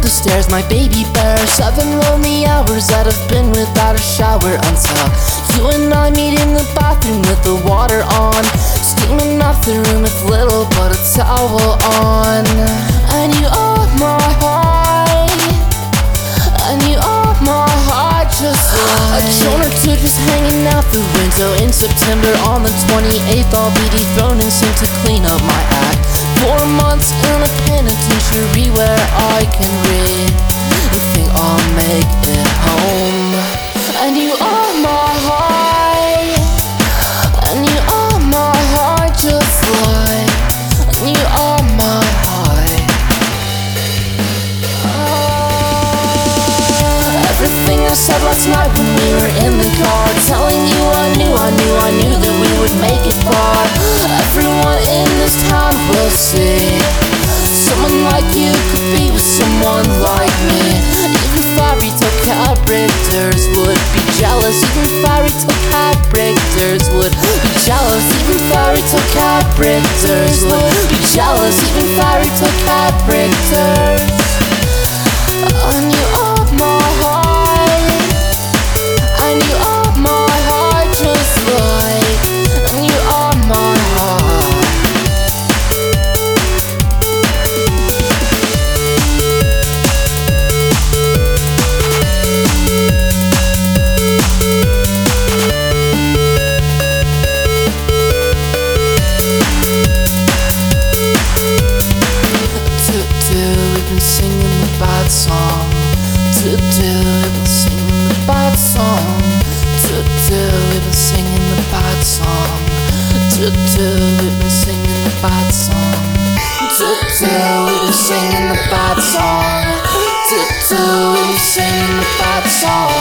the stairs, my baby bear. 7 lonely hours that I've been without a shower, until you and I meet in the bathroom with the water on, steaming off the room with little but a towel on. And you are my heart, and you are my heart, just like a drone or two just hanging out the window. In September on the 28th, I'll be dethroned and sent to clean up my act. 4 months in a penitentiary where I can read and think I'll make it home. And you are my heart, and you are my heart, just like, and you are my heart. Everything I said last night when we were in the car, telling you I knew that we would make it far. Everyone in this town will see someone like you could be with someone like me. Even fairy tale characters would be jealous. Even fairy tale characters would be jealous. Even fairy tale characters would be jealous. Even fairy tale characters. And you are my heart, and you are my heart, just like, and you are my heart. We've been singing the bad song. We've been singing the bad song. We've been singing the bad song. We've been singing the bad song. We've been singing the bad song. We've been singing the bad song.